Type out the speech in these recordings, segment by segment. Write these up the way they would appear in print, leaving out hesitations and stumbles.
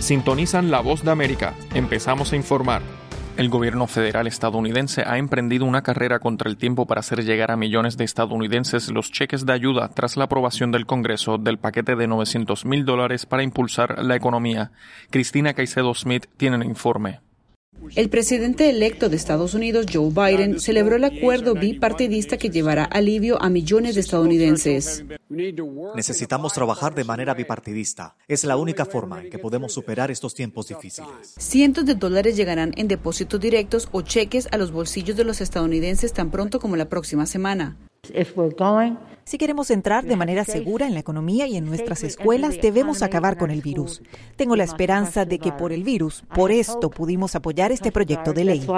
Sintonizan La Voz de América. Empezamos a informar. El gobierno federal estadounidense ha emprendido una carrera contra el tiempo para hacer llegar a millones de estadounidenses los cheques de ayuda tras la aprobación del Congreso del paquete de $900,000 para impulsar la economía. Cristina Caicedo Smith tiene el informe. El presidente electo de Estados Unidos, Joe Biden, celebró el acuerdo bipartidista que llevará alivio a millones de estadounidenses. Necesitamos trabajar de manera bipartidista. Es la única forma en que podemos superar estos tiempos difíciles. Cientos de dólares llegarán en depósitos directos o cheques a los bolsillos de los estadounidenses tan pronto como la próxima semana. Si queremos entrar de manera segura en la economía y en nuestras escuelas, debemos acabar con el virus. Tengo la esperanza de que por esto pudimos apoyar este proyecto de ley.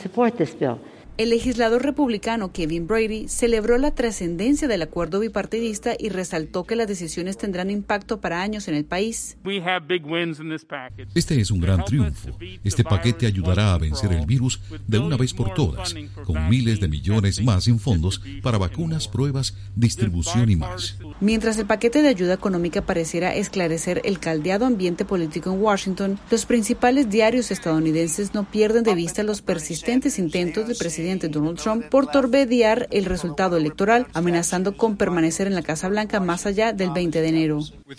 El legislador republicano Kevin Brady celebró la trascendencia del acuerdo bipartidista y resaltó que las decisiones tendrán impacto para años en el país. Este es un gran triunfo. Este paquete ayudará a vencer el virus de una vez por todas, con miles de millones más en fondos para vacunas, pruebas, distribución y más. Mientras el paquete de ayuda económica pareciera esclarecer el caldeado ambiente político en Washington, los principales diarios estadounidenses no pierden de vista los persistentes intentos del presidente Donald Trump por torpedear el resultado electoral, amenazando con permanecer en la Casa Blanca más allá del 20 de enero.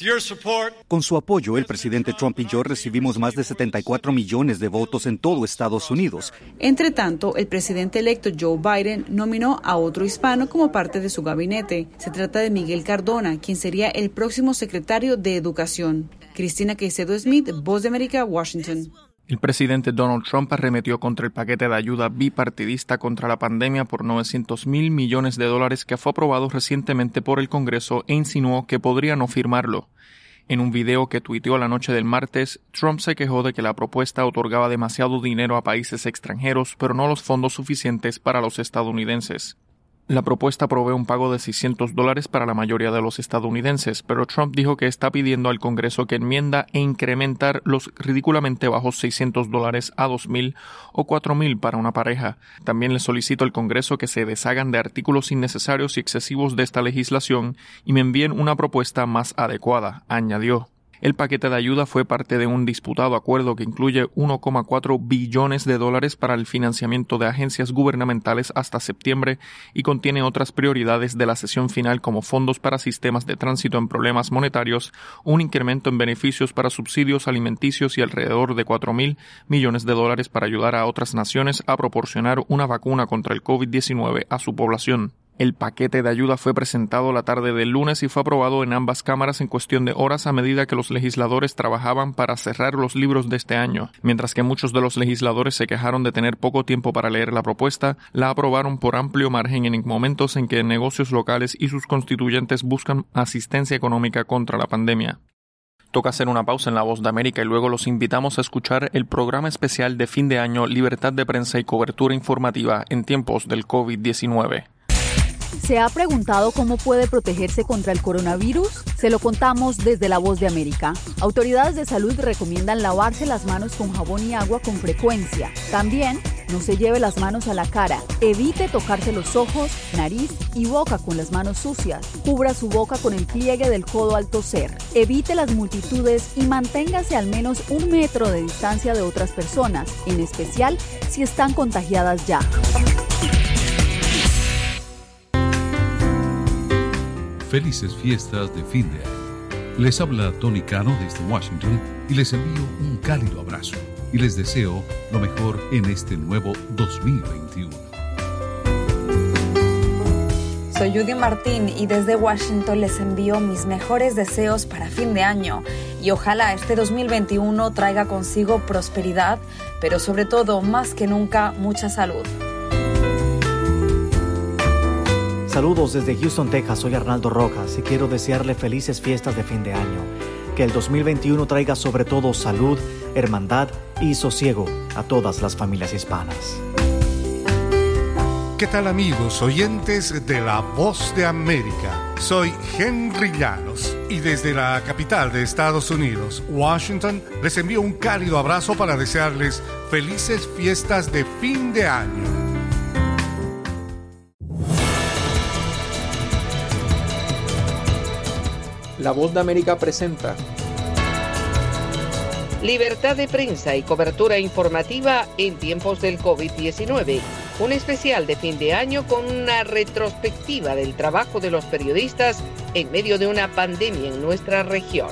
Con su apoyo, el presidente Trump y yo recibimos más de 74 millones de votos en todo Estados Unidos. Entre tanto, el presidente electo Joe Biden nominó a otro hispano como parte de su gabinete. Se trata de Miguel Cardona, quien sería el próximo secretario de Educación. Cristina Caicedo Smith, Voz de América, Washington. El presidente Donald Trump arremetió contra el paquete de ayuda bipartidista contra la pandemia por $900,000 millones que fue aprobado recientemente por el Congreso e insinuó que podría no firmarlo. En un video que tuiteó la noche del martes, Trump se quejó de que la propuesta otorgaba demasiado dinero a países extranjeros, pero no los fondos suficientes para los estadounidenses. La propuesta provee un pago de $600 para la mayoría de los estadounidenses, pero Trump dijo que está pidiendo al Congreso que enmienda e incrementar los ridículamente bajos $600 a $2,000 o $4,000 para una pareja. También le solicito al Congreso que se deshagan de artículos innecesarios y excesivos de esta legislación y me envíen una propuesta más adecuada, añadió. El paquete de ayuda fue parte de un disputado acuerdo que incluye $1,4 billones para el financiamiento de agencias gubernamentales hasta septiembre y contiene otras prioridades de la sesión final como fondos para sistemas de tránsito en problemas monetarios, un incremento en beneficios para subsidios alimenticios y alrededor de $4,000 millones para ayudar a otras naciones a proporcionar una vacuna contra el COVID-19 a su población. El paquete de ayuda fue presentado la tarde del lunes y fue aprobado en ambas cámaras en cuestión de horas a medida que los legisladores trabajaban para cerrar los libros de este año. Mientras que muchos de los legisladores se quejaron de tener poco tiempo para leer la propuesta, la aprobaron por amplio margen en momentos en que negocios locales y sus constituyentes buscan asistencia económica contra la pandemia. Toca hacer una pausa en La Voz de América y luego los invitamos a escuchar el programa especial de fin de año Libertad de Prensa y Cobertura Informativa en tiempos del COVID-19. ¿Se ha preguntado cómo puede protegerse contra el coronavirus? Se lo contamos desde La Voz de América. Autoridades de salud recomiendan lavarse las manos con jabón y agua con frecuencia. También, no se lleve las manos a la cara. Evite tocarse los ojos, nariz y boca con las manos sucias. Cubra su boca con el pliegue del codo al toser. Evite las multitudes y manténgase al menos 1 metro de distancia de otras personas, en especial si están contagiadas ya. Felices fiestas de fin de año. Les habla Tony Cano desde Washington y les envío un cálido abrazo y les deseo lo mejor en este nuevo 2021. Soy Judy Martín y desde Washington les envío mis mejores deseos para fin de año y ojalá este 2021 traiga consigo prosperidad, pero sobre todo, más que nunca, mucha salud. Saludos desde Houston, Texas. Soy Arnaldo Rojas y quiero desearle felices fiestas de fin de año. Que el 2021 traiga sobre todo salud, hermandad y sosiego a todas las familias hispanas. ¿Qué tal, amigos oyentes de La Voz de América? Soy Henry Llanos y desde la capital de Estados Unidos, Washington, les envío un cálido abrazo para desearles felices fiestas de fin de año. La Voz de América presenta Libertad de prensa y cobertura informativa en tiempos del COVID-19. Un especial de fin de año con una retrospectiva del trabajo de los periodistas en medio de una pandemia en nuestra región.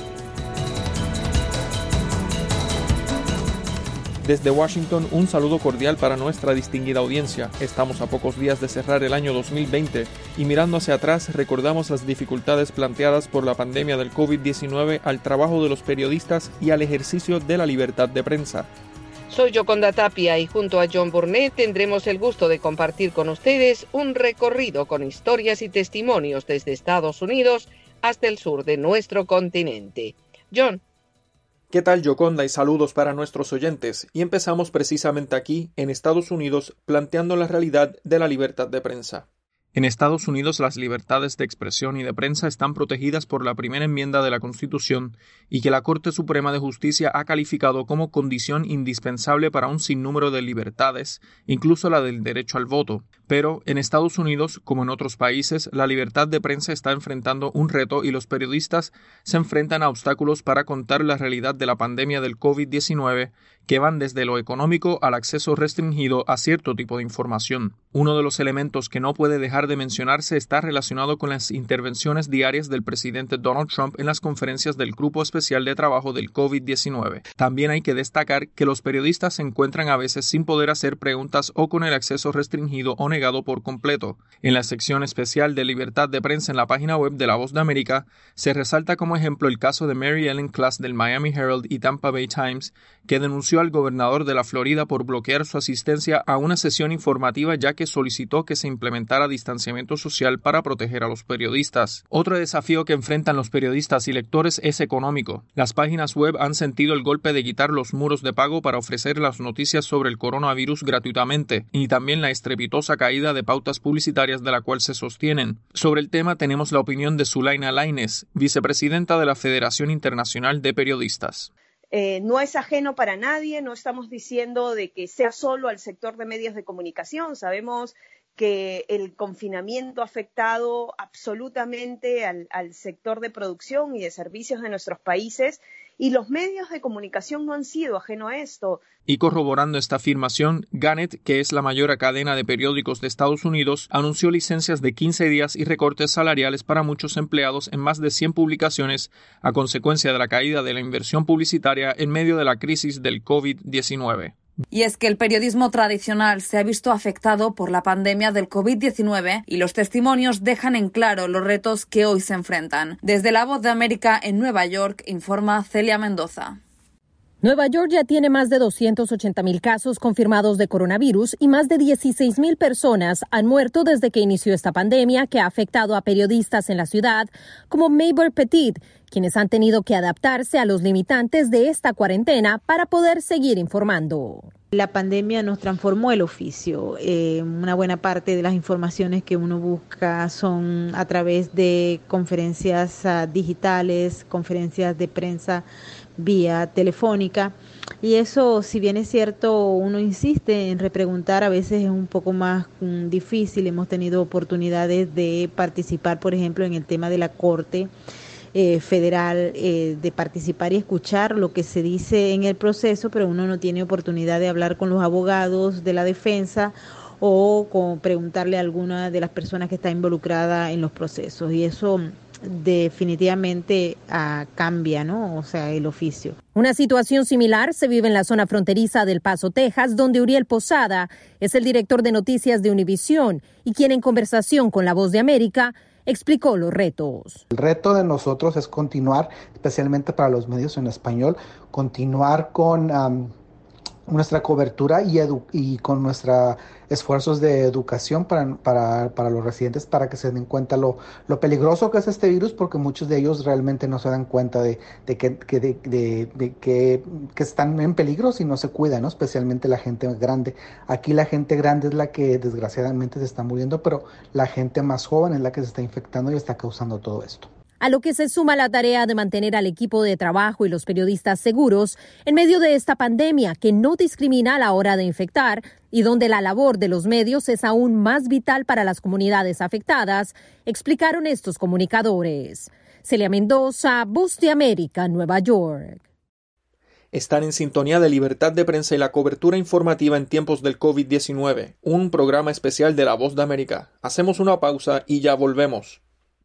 Desde Washington, un saludo cordial para nuestra distinguida audiencia. Estamos a pocos días de cerrar el año 2020 y mirando hacia atrás recordamos las dificultades planteadas por la pandemia del COVID-19 al trabajo de los periodistas y al ejercicio de la libertad de prensa. Soy Yoconda Tapia y junto a John Burnett tendremos el gusto de compartir con ustedes un recorrido con historias y testimonios desde Estados Unidos hasta el sur de nuestro continente. John. ¿Qué tal, Yoconda? Y saludos para nuestros oyentes. Y empezamos precisamente aquí, en Estados Unidos, planteando la realidad de la libertad de prensa. En Estados Unidos, las libertades de expresión y de prensa están protegidas por la primera enmienda de la Constitución y que la Corte Suprema de Justicia ha calificado como condición indispensable para un sinnúmero de libertades, incluso la del derecho al voto. Pero en Estados Unidos, como en otros países, la libertad de prensa está enfrentando un reto y los periodistas se enfrentan a obstáculos para contar la realidad de la pandemia del COVID-19, que van desde lo económico al acceso restringido a cierto tipo de información. Uno de los elementos que no puede dejar de mencionarse está relacionado con las intervenciones diarias del presidente Donald Trump en las conferencias del Grupo Especial de Trabajo del COVID-19. También hay que destacar que los periodistas se encuentran a veces sin poder hacer preguntas o con el acceso restringido o negado por completo. En la sección especial de libertad de prensa en la página web de La Voz de América, se resalta como ejemplo el caso de Mary Ellen Klass del Miami Herald y Tampa Bay Times, que denunció al gobernador de la Florida por bloquear su asistencia a una sesión informativa ya que solicitó que se implementara distanciamiento social para proteger a los periodistas. Otro desafío que enfrentan los periodistas y lectores es económico. Las páginas web han sentido el golpe de quitar los muros de pago para ofrecer las noticias sobre el coronavirus gratuitamente y también la estrepitosa caída de pautas publicitarias de la cual se sostienen. Sobre el tema tenemos la opinión de Zulaina Lainez, vicepresidenta de la Federación Internacional de Periodistas. No es ajeno para nadie, no estamos diciendo de que sea solo al sector de medios de comunicación. Sabemos que el confinamiento ha afectado absolutamente al sector de producción y de servicios de nuestros países y los medios de comunicación no han sido ajeno a esto. Y corroborando esta afirmación, Gannett, que es la mayor cadena de periódicos de Estados Unidos, anunció licencias de 15 días y recortes salariales para muchos empleados en más de 100 publicaciones a consecuencia de la caída de la inversión publicitaria en medio de la crisis del COVID-19. Y es que el periodismo tradicional se ha visto afectado por la pandemia del COVID-19 y los testimonios dejan en claro los retos que hoy se enfrentan. Desde La Voz de América en Nueva York, informa Celia Mendoza. Nueva York ya tiene más de 280,000 casos confirmados de coronavirus y más de 16,000 personas han muerto desde que inició esta pandemia que ha afectado a periodistas en la ciudad como Mabel Petit, quienes han tenido que adaptarse a los limitantes de esta cuarentena para poder seguir informando. La pandemia nos transformó el oficio. Una buena parte de las informaciones que uno busca son a través de conferencias digitales, conferencias de prensa vía telefónica. Y eso, si bien es cierto, uno insiste en repreguntar, a veces es un poco más difícil. Hemos tenido oportunidades de participar, por ejemplo, en el tema de la Corte Federal, de participar y escuchar lo que se dice en el proceso, pero uno no tiene oportunidad de hablar con los abogados de la defensa o con preguntarle a alguna de las personas que está involucrada en los procesos. Y eso definitivamente cambia, ¿no? O sea, el oficio. Una situación similar se vive en la zona fronteriza del Paso, Texas, donde Uriel Posada es el director de noticias de Univisión y quien en conversación con La Voz de América explicó los retos. El reto de nosotros es continuar, especialmente para los medios en español, continuar con nuestra cobertura y con nuestros esfuerzos de educación para los residentes, para que se den cuenta lo peligroso que es este virus, porque muchos de ellos realmente no se dan cuenta de que están en peligro si no se cuidan, ¿no? Especialmente la gente grande. Aquí la gente grande es la que desgraciadamente se está muriendo, pero la gente más joven es la que se está infectando y está causando todo esto. A lo que se suma la tarea de mantener al equipo de trabajo y los periodistas seguros en medio de esta pandemia que no discrimina a la hora de infectar y donde la labor de los medios es aún más vital para las comunidades afectadas, explicaron estos comunicadores. Celia Mendoza, Voz de América, Nueva York. Están en sintonía de Libertad de Prensa y la cobertura informativa en tiempos del COVID-19, un programa especial de La Voz de América. Hacemos una pausa y ya volvemos.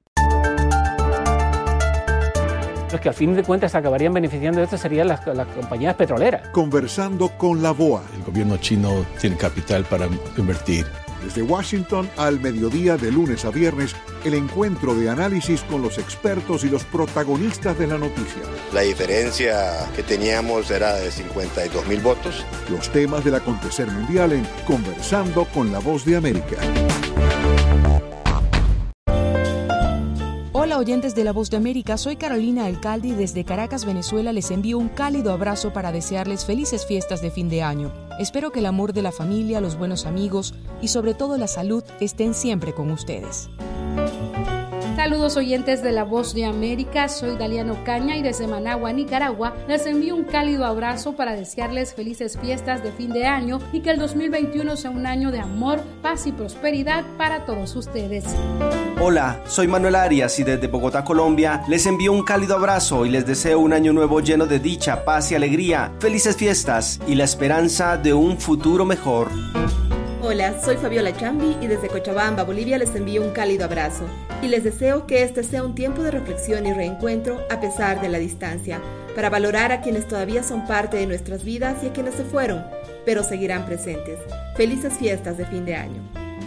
Los que al fin de cuentas acabarían beneficiando de esto serían las compañías petroleras. Conversando con la BOA. El gobierno chino tiene capital para invertir. Desde Washington al mediodía de lunes a viernes, el encuentro de análisis con los expertos y los protagonistas de la noticia. La diferencia que teníamos era de 52,000 votos. Los temas del acontecer mundial en Conversando con la Voz de América. Hola oyentes de La Voz de América, soy Carolina Alcalde y desde Caracas, Venezuela les envío un cálido abrazo para desearles felices fiestas de fin de año. Espero que el amor de la familia, los buenos amigos y sobre todo la salud estén siempre con ustedes. Saludos oyentes de La Voz de América, soy Daliana Ocaña y desde Managua, Nicaragua, les envío un cálido abrazo para desearles felices fiestas de fin de año y que el 2021 sea un año de amor, paz y prosperidad para todos ustedes. Hola, soy Manuel Arias y desde Bogotá, Colombia, les envío un cálido abrazo y les deseo un año nuevo lleno de dicha, paz y alegría, felices fiestas y la esperanza de un futuro mejor. Hola, soy Fabiola Chambi y desde Cochabamba, Bolivia les envío un cálido abrazo y les deseo que este sea un tiempo de reflexión y reencuentro a pesar de la distancia, para valorar a quienes todavía son parte de nuestras vidas y a quienes se fueron, pero seguirán presentes. Felices fiestas de fin de año.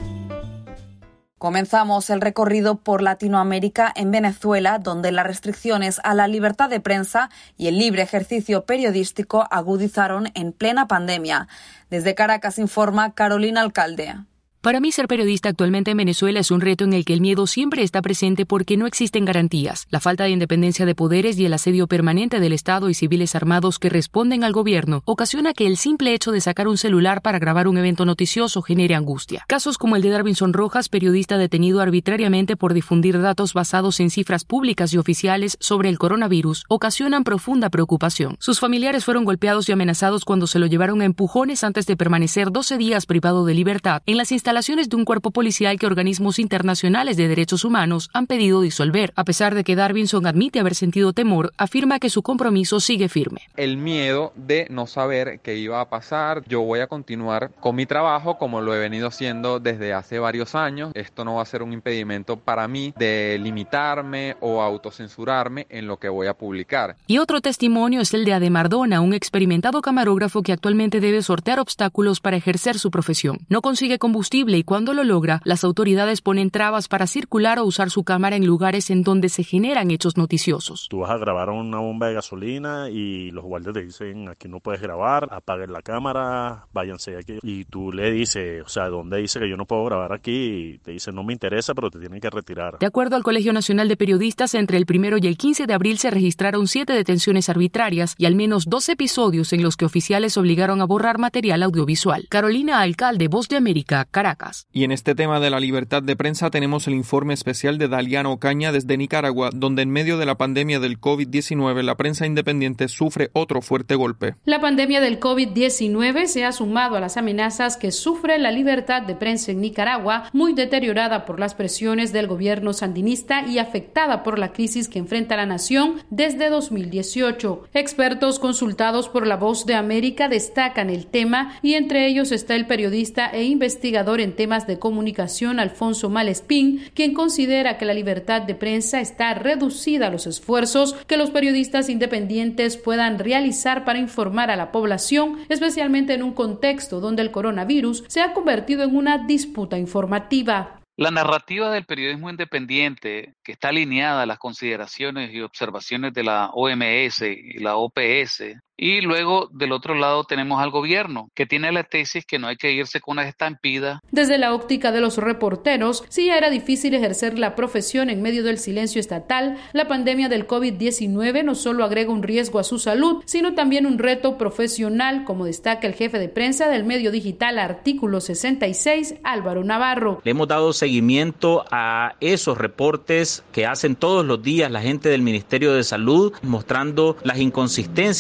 Comenzamos el recorrido por Latinoamérica en Venezuela, donde las restricciones a la libertad de prensa y el libre ejercicio periodístico agudizaron en plena pandemia. Desde Caracas informa Carolina Alcalde. Para mí, ser periodista actualmente en Venezuela es un reto en el que el miedo siempre está presente porque no existen garantías. La falta de independencia de poderes y el asedio permanente del Estado y civiles armados que responden al gobierno ocasiona que el simple hecho de sacar un celular para grabar un evento noticioso genere angustia. Casos como el de Darvinson Rojas, periodista detenido arbitrariamente por difundir datos basados en cifras públicas y oficiales sobre el coronavirus, ocasionan profunda preocupación. Sus familiares fueron golpeados y amenazados cuando se lo llevaron a empujones antes de permanecer 12 días privado de libertad en las instalaciones de un cuerpo policial que organismos internacionales de derechos humanos han pedido disolver. A pesar de que Darvinson admite haber sentido temor, afirma que su compromiso sigue firme. El miedo de no saber qué iba a pasar. Yo voy a continuar con mi trabajo como lo he venido haciendo desde hace varios años. Esto no va a ser un impedimento para mí de limitarme o autocensurarme en lo que voy a publicar. Y otro testimonio es el de Ademar Dona, un experimentado camarógrafo que actualmente debe sortear obstáculos para ejercer su profesión. No consigue combustible y cuando lo logra, las autoridades ponen trabas para circular o usar su cámara en lugares en donde se generan hechos noticiosos. Tú vas a grabar una bomba de gasolina y los guardias te dicen, aquí no puedes grabar, apaguen la cámara, váyanse de aquí. Y tú le dices, o sea, ¿dónde dice que yo no puedo grabar aquí? Y te dice, no me interesa, pero te tienen que retirar. De acuerdo al Colegio Nacional de Periodistas, entre el 1 y el 15 de abril se registraron 7 detenciones arbitrarias y al menos 2 episodios en los que oficiales obligaron a borrar material audiovisual. Carolina Alcalde, Voz de América, Caracas. Y en este tema de la libertad de prensa tenemos el informe especial de Daliana Ocaña desde Nicaragua, donde en medio de la pandemia del COVID-19 la prensa independiente sufre otro fuerte golpe. La pandemia del COVID-19 se ha sumado a las amenazas que sufre la libertad de prensa en Nicaragua, muy deteriorada por las presiones del gobierno sandinista y afectada por la crisis que enfrenta la nación desde 2018. Expertos consultados por La Voz de América destacan el tema y entre ellos está el periodista e investigador en temas de comunicación Alfonso Malespín, quien considera que la libertad de prensa está reducida a los esfuerzos que los periodistas independientes puedan realizar para informar a la población, especialmente en un contexto donde el coronavirus se ha convertido en una disputa informativa. La narrativa del periodismo independiente, que está alineada a las consideraciones y observaciones de la OMS y la OPS, y luego del otro lado tenemos al gobierno, que tiene la tesis que no hay que irse con una estampida. Desde la óptica de los reporteros, sí ya era difícil ejercer la profesión en medio del silencio estatal. La pandemia del COVID-19 no solo agrega un riesgo a su salud, sino también un reto profesional, como destaca el jefe de prensa del medio digital Artículo 66, Álvaro Navarro. Le hemos dado seguimiento a esos reportes que hacen todos los días la gente del Ministerio de Salud, mostrando las inconsistencias. Por su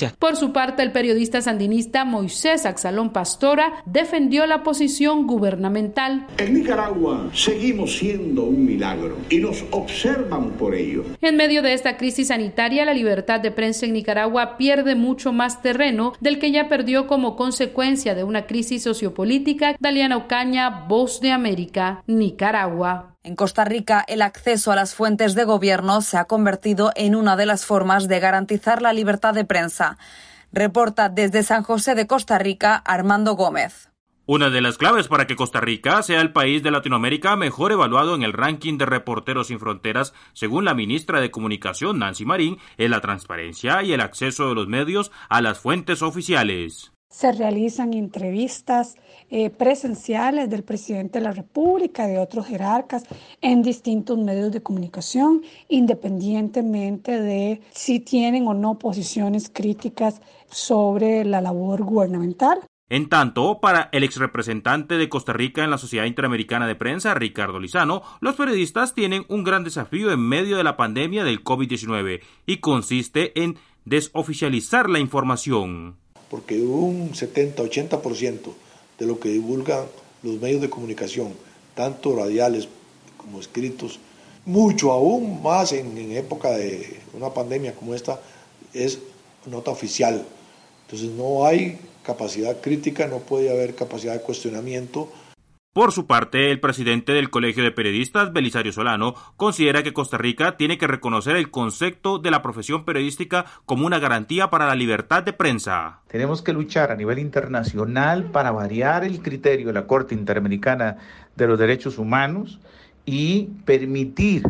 su parte, el periodista sandinista Moisés Axalón Pastora defendió la posición gubernamental. En Nicaragua seguimos siendo un milagro y nos observan por ello. En medio de esta crisis sanitaria, la libertad de prensa en Nicaragua pierde mucho más terreno del que ya perdió como consecuencia de una crisis sociopolítica. Daliana Ocaña, Voz de América, Nicaragua. En Costa Rica, el acceso a las fuentes de gobierno se ha convertido en una de las formas de garantizar la libertad de prensa. Reporta desde San José de Costa Rica, Armando Gómez. Una de las claves para que Costa Rica sea el país de Latinoamérica mejor evaluado en el ranking de Reporteros Sin Fronteras, según la ministra de Comunicación, Nancy Marín, es la transparencia y el acceso de los medios a las fuentes oficiales. Se realizan entrevistas presenciales del presidente de la República, de otros jerarcas, en distintos medios de comunicación, independientemente de si tienen o no posiciones críticas sobre la labor gubernamental. En tanto, para el exrepresentante de Costa Rica en la Sociedad Interamericana de Prensa, Ricardo Lizano, los periodistas tienen un gran desafío en medio de la pandemia del COVID-19 y consiste en desoficializar la información. Porque un 70-80% de lo que divulgan los medios de comunicación, tanto radiales como escritos, mucho aún más en época de una pandemia como esta, es nota oficial. Entonces no hay capacidad crítica, no puede haber capacidad de cuestionamiento. Por su parte, el presidente del Colegio de Periodistas, Belisario Solano, considera que Costa Rica tiene que reconocer el concepto de la profesión periodística como una garantía para la libertad de prensa. Tenemos que luchar a nivel internacional para variar el criterio de la Corte Interamericana de los Derechos Humanos y permitir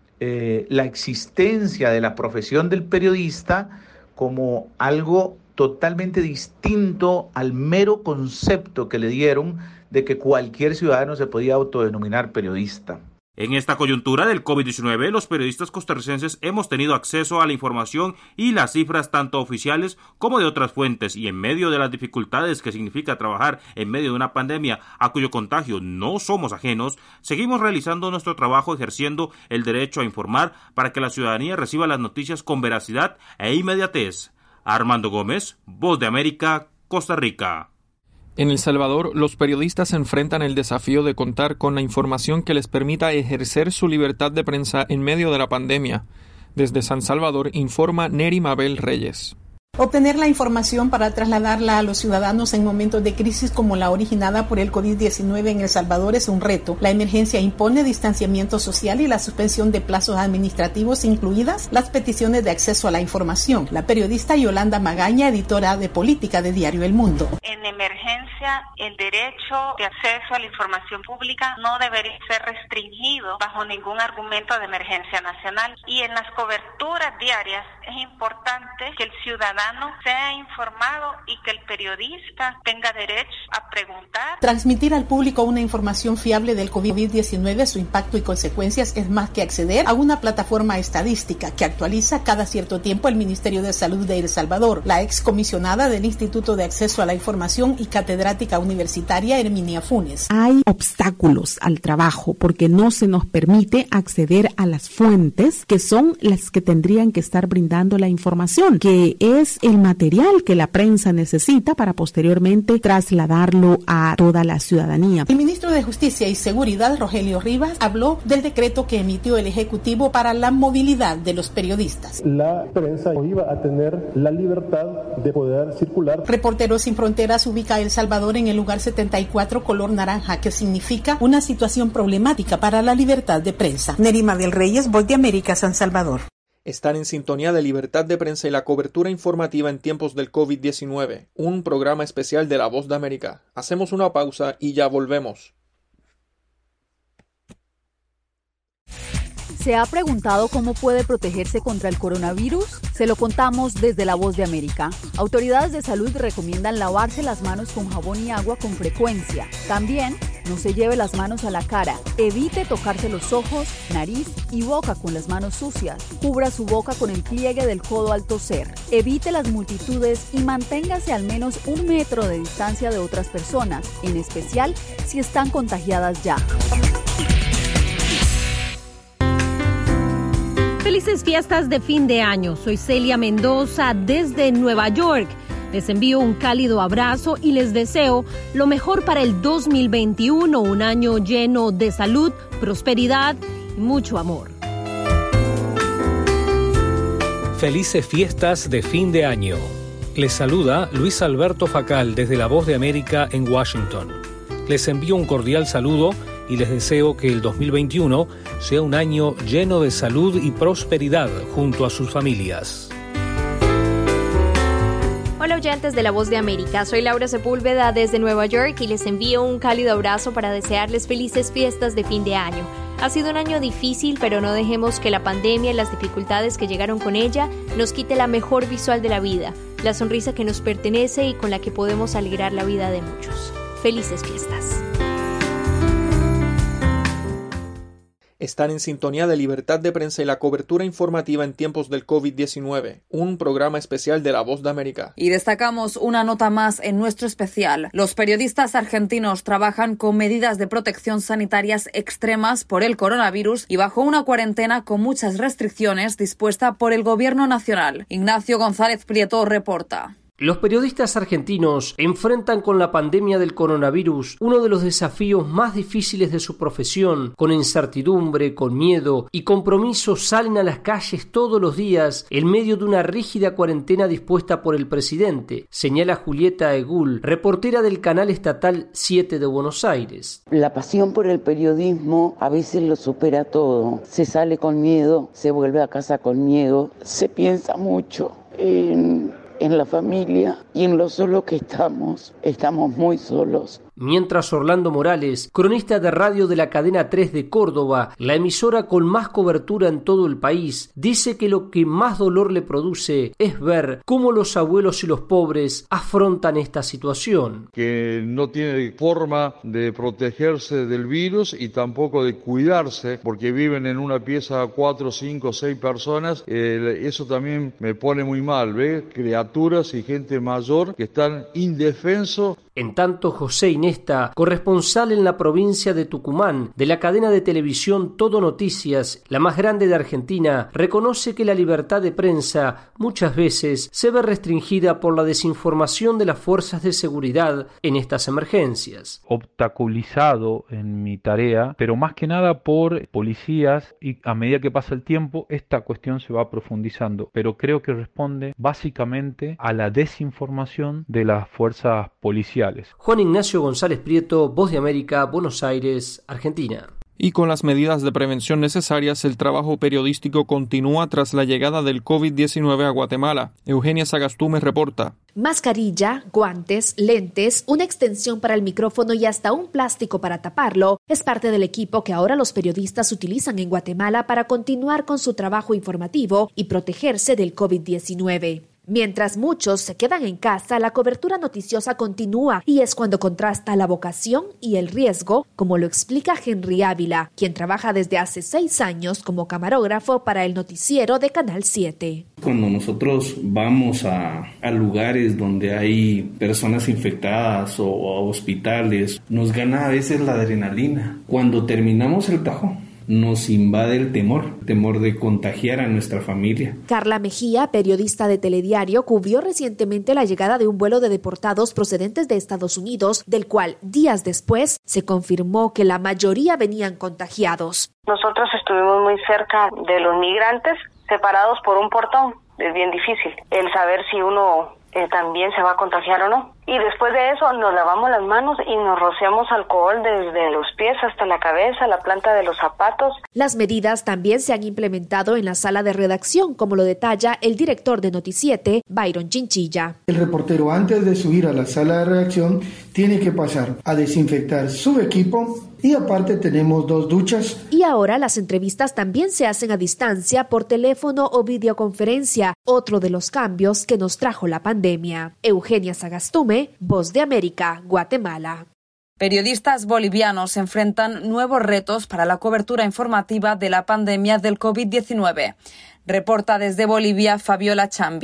la existencia de la profesión del periodista como algo totalmente distinto al mero concepto que le dieron de que cualquier ciudadano se podía autodenominar periodista. En esta coyuntura del COVID-19, los periodistas costarricenses hemos tenido acceso a la información y las cifras tanto oficiales como de otras fuentes, y en medio de las dificultades que significa trabajar en medio de una pandemia a cuyo contagio no somos ajenos, seguimos realizando nuestro trabajo ejerciendo el derecho a informar para que la ciudadanía reciba las noticias con veracidad e inmediatez. Armando Gómez, Voz de América, Costa Rica. En El Salvador, los periodistas enfrentan el desafío de contar con la información que les permita ejercer su libertad de prensa en medio de la pandemia. Desde San Salvador informa Neri Mabel Reyes. Obtener la información para trasladarla a los ciudadanos en momentos de crisis como la originada por el COVID-19 en El Salvador es un reto. La emergencia impone distanciamiento social y la suspensión de plazos administrativos, incluidas las peticiones de acceso a la información. La periodista Yolanda Magaña, editora de política de Diario El Mundo. En emergencia, el derecho de acceso a la información pública no debería ser restringido bajo ningún argumento de emergencia nacional. Y en las coberturas diarias es importante que el ciudadano sea informado y que el periodista tenga derecho a preguntar. Transmitir al público una información fiable del COVID-19, su impacto y consecuencias es más que acceder a una plataforma estadística que actualiza cada cierto tiempo el Ministerio de Salud de El Salvador. La excomisionada del Instituto de Acceso a la Información y catedrática universitaria Herminia Funes. Hay obstáculos al trabajo porque no se nos permite acceder a las fuentes que son las que tendrían que estar brindando la información, que es el material que la prensa necesita para posteriormente trasladarlo a toda la ciudadanía. El ministro de Justicia y Seguridad, Rogelio Rivas, habló del decreto que emitió el Ejecutivo para la movilidad de los periodistas. La prensa iba a tener la libertad de poder circular. Reporteros Sin Fronteras ubica a El Salvador en el lugar 74, color naranja, que significa una situación problemática para la libertad de prensa. Nerima del Reyes, Voz de América, San Salvador. Están en sintonía de Libertad de Prensa y la cobertura informativa en tiempos del COVID-19, un programa especial de La Voz de América. Hacemos una pausa y ya volvemos. ¿Se ha preguntado cómo puede protegerse contra el coronavirus? Se lo contamos desde La Voz de América. Autoridades de salud recomiendan lavarse las manos con jabón y agua con frecuencia. También, no se lleve las manos a la cara. Evite tocarse los ojos, nariz y boca con las manos sucias. Cubra su boca con el pliegue del codo al toser. Evite las multitudes y manténgase al menos 1 metro de distancia de otras personas, en especial si están contagiadas ya. Felices fiestas de fin de año. Soy Celia Mendoza desde Nueva York. Les envío un cálido abrazo y les deseo lo mejor para el 2021, un año lleno de salud, prosperidad y mucho amor. Felices fiestas de fin de año. Les saluda Luis Alberto Facal desde La Voz de América en Washington. Les envío un cordial saludo y les deseo que el 2021 sea un año lleno de salud y prosperidad junto a sus familias. Hola oyentes de La Voz de América, soy Laura Sepúlveda desde Nueva York y les envío un cálido abrazo para desearles felices fiestas de fin de año. Ha sido un año difícil, pero no dejemos que la pandemia y las dificultades que llegaron con ella nos quite la mejor visual de la vida, la sonrisa que nos pertenece y con la que podemos alegrar la vida de muchos. Felices fiestas. Están en sintonía de Libertad de Prensa y la cobertura informativa en tiempos del COVID-19, un programa especial de La Voz de América. Y destacamos una nota más en nuestro especial. Los periodistas argentinos trabajan con medidas de protección sanitarias extremas por el coronavirus y bajo una cuarentena con muchas restricciones dispuesta por el gobierno nacional. Ignacio González Prieto reporta. Los periodistas argentinos enfrentan con la pandemia del coronavirus uno de los desafíos más difíciles de su profesión. Con incertidumbre, con miedo y compromiso salen a las calles todos los días en medio de una rígida cuarentena dispuesta por el presidente, señala Julieta Egul, reportera del canal estatal 7 de Buenos Aires. La pasión por el periodismo a veces lo supera todo. Se sale con miedo, se vuelve a casa con miedo, se piensa mucho en la familia y en lo solo que estamos muy solos. Mientras Orlando Morales, cronista de radio de la cadena 3 de Córdoba, la emisora con más cobertura en todo el país, dice que lo que más dolor le produce es ver cómo los abuelos y los pobres afrontan esta situación. Que no tiene forma de protegerse del virus y tampoco de cuidarse porque viven en una pieza 4, 5, 6 personas. Eso también me pone muy mal, ¿ve? Criaturas y gente mayor que están indefensos. En tanto, José Inesta, corresponsal en la provincia de Tucumán de la cadena de televisión Todo Noticias, la más grande de Argentina, reconoce que la libertad de prensa muchas veces se ve restringida por la desinformación de las fuerzas de seguridad en estas emergencias. Obstaculizado en mi tarea, pero más que nada por policías, y a medida que pasa el tiempo esta cuestión se va profundizando, pero creo que responde básicamente a la desinformación de las fuerzas policiales. Juan Ignacio González Prieto, Voz de América, Buenos Aires, Argentina. Y con las medidas de prevención necesarias, el trabajo periodístico continúa tras la llegada del COVID-19 a Guatemala. Eugenia Sagastume reporta. Mascarilla, guantes, lentes, una extensión para el micrófono y hasta un plástico para taparlo es parte del equipo que ahora los periodistas utilizan en Guatemala para continuar con su trabajo informativo y protegerse del COVID-19. Mientras muchos se quedan en casa, la cobertura noticiosa continúa y es cuando contrasta la vocación y el riesgo, como lo explica Henry Ávila, quien trabaja desde hace 6 años como camarógrafo para el noticiero de Canal 7. Cuando nosotros vamos a lugares donde hay personas infectadas o a hospitales, nos gana a veces la adrenalina. Cuando terminamos el trabajo, nos invade el temor de contagiar a nuestra familia. Carla Mejía, periodista de Telediario, cubrió recientemente la llegada de un vuelo de deportados procedentes de Estados Unidos, del cual días después se confirmó que la mayoría venían contagiados. Nosotros estuvimos muy cerca de los migrantes, separados por un portón. Es bien difícil el saber si uno también se va a contagiar o no. Y después de eso nos lavamos las manos y nos rociamos alcohol desde los pies hasta la cabeza, la planta de los zapatos. Las medidas también se han implementado en la sala de redacción, como lo detalla el director de Noti7, Byron Chinchilla. El reportero, antes de subir a la sala de redacción, tiene que pasar a desinfectar su equipo y aparte tenemos 2 duchas. Y ahora las entrevistas también se hacen a distancia por teléfono o videoconferencia, otro de los cambios que nos trajo la pandemia. Eugenia Sagastume, Voz de América, Guatemala. Periodistas bolivianos enfrentan nuevos retos para la cobertura informativa de la pandemia del COVID-19. Reporta desde Bolivia Fabiola Chambi.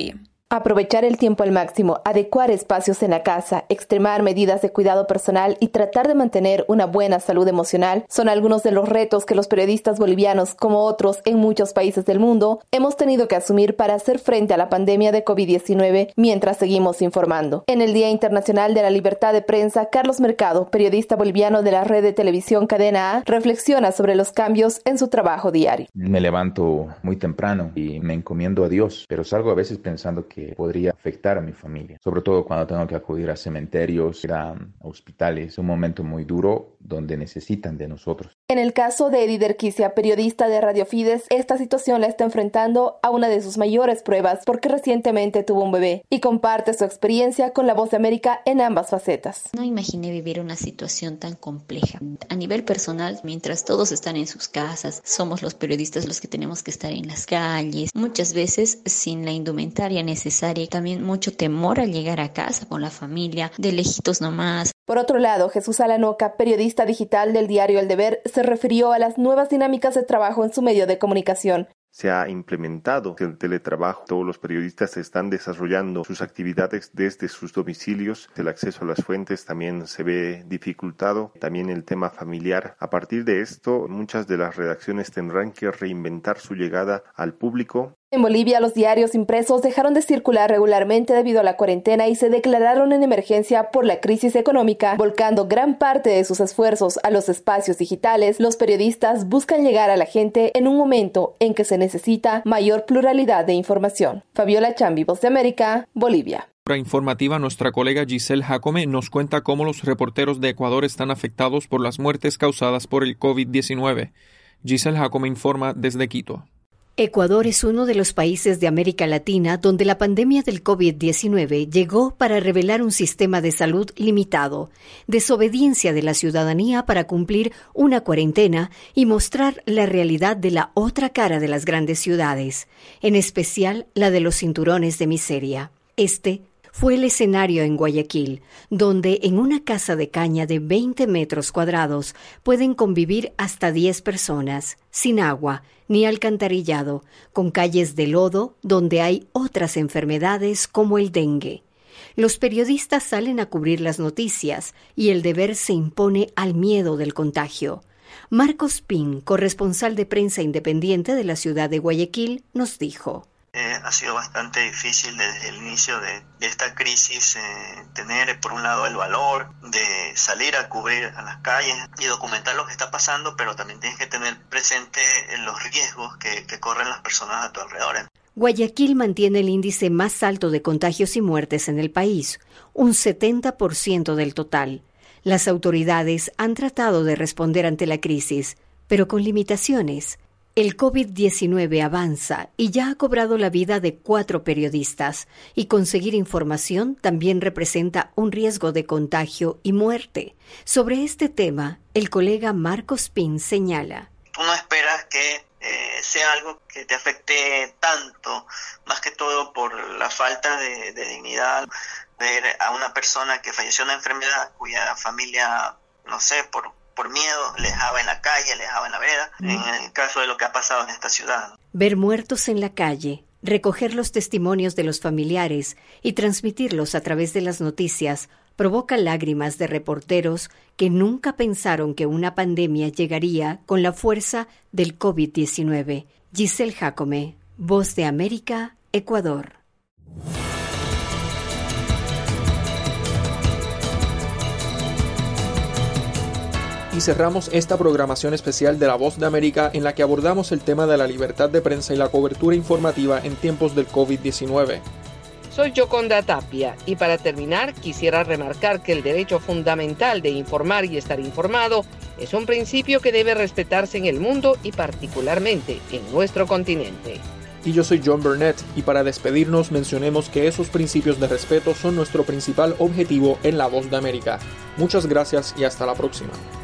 Aprovechar el tiempo al máximo, adecuar espacios en la casa, extremar medidas de cuidado personal y tratar de mantener una buena salud emocional son algunos de los retos que los periodistas bolivianos, como otros en muchos países del mundo, hemos tenido que asumir para hacer frente a la pandemia de COVID-19 mientras seguimos informando. En el Día Internacional de la Libertad de Prensa, Carlos Mercado, periodista boliviano de la red de televisión Cadena A, reflexiona sobre los cambios en su trabajo diario. Me levanto muy temprano y me encomiendo a Dios, pero salgo a veces pensando que podría afectar a mi familia, sobre todo cuando tengo que acudir a cementerios, a hospitales. Es un momento muy duro donde necesitan de nosotros. En el caso de Eddie Derquicia, periodista de Radio Fides, esta situación la está enfrentando a una de sus mayores pruebas porque recientemente tuvo un bebé y comparte su experiencia con La Voz de América en ambas facetas. No imaginé vivir una situación tan compleja. A nivel personal, mientras todos están en sus casas, somos los periodistas los que tenemos que estar en las calles, muchas veces sin la indumentaria necesaria, también mucho temor al llegar a casa con la familia, de lejitos nomás. Por otro lado, Jesús Alanoca, periodista digital del diario El Deber, se refirió a las nuevas dinámicas de trabajo en su medio de comunicación. Se ha implementado el teletrabajo. Todos los periodistas están desarrollando sus actividades desde sus domicilios. El acceso a las fuentes también se ve dificultado. También el tema familiar. A partir de esto, muchas de las redacciones tendrán que reinventar su llegada al público. En Bolivia, los diarios impresos dejaron de circular regularmente debido a la cuarentena y se declararon en emergencia por la crisis económica. Volcando gran parte de sus esfuerzos a los espacios digitales, los periodistas buscan llegar a la gente en un momento en que se necesita mayor pluralidad de información. Fabiola Chambi, Voz de América, Bolivia. Informativa, nuestra colega Giselle Jacome nos cuenta cómo los reporteros de Ecuador están afectados por las muertes causadas por el COVID-19. Giselle Jacome informa desde Quito. Ecuador es uno de los países de América Latina donde la pandemia del COVID-19 llegó para revelar un sistema de salud limitado, desobediencia de la ciudadanía para cumplir una cuarentena y mostrar la realidad de la otra cara de las grandes ciudades, en especial la de los cinturones de miseria. Este fue el escenario en Guayaquil, donde en una casa de caña de 20 metros cuadrados pueden convivir hasta 10 personas, sin agua ni alcantarillado, con calles de lodo donde hay otras enfermedades como el dengue. Los periodistas salen a cubrir las noticias y el deber se impone al miedo del contagio. Marcos Pin, corresponsal de prensa independiente de la ciudad de Guayaquil, nos dijo: ha sido bastante difícil desde el inicio de esta crisis tener por un lado el valor de salir a cubrir a las calles y documentar lo que está pasando, pero también tienes que tener presente los riesgos que corren las personas a tu alrededor. Guayaquil mantiene el índice más alto de contagios y muertes en el país, un 70% del total. Las autoridades han tratado de responder ante la crisis, pero con limitaciones. El COVID-19 avanza y ya ha cobrado la vida de 4 periodistas, y conseguir información también representa un riesgo de contagio y muerte. Sobre este tema, el colega Marcos Pin señala: tú no esperas que sea algo que te afecte tanto, más que todo por la falta de dignidad, ver a una persona que falleció de una enfermedad cuya familia, no sé, por miedo, les dejaba en la calle, les dejaba en la vereda, en el caso de lo que ha pasado en esta ciudad. Ver muertos en la calle, recoger los testimonios de los familiares y transmitirlos a través de las noticias provoca lágrimas de reporteros que nunca pensaron que una pandemia llegaría con la fuerza del COVID-19. Giselle Jacome, Voz de América, Ecuador. Y cerramos esta programación especial de La Voz de América en la que abordamos el tema de la libertad de prensa y la cobertura informativa en tiempos del COVID-19. Soy Yoconda Tapia y para terminar quisiera remarcar que el derecho fundamental de informar y estar informado es un principio que debe respetarse en el mundo y particularmente en nuestro continente. Y yo soy John Burnett y para despedirnos mencionemos que esos principios de respeto son nuestro principal objetivo en La Voz de América. Muchas gracias y hasta la próxima.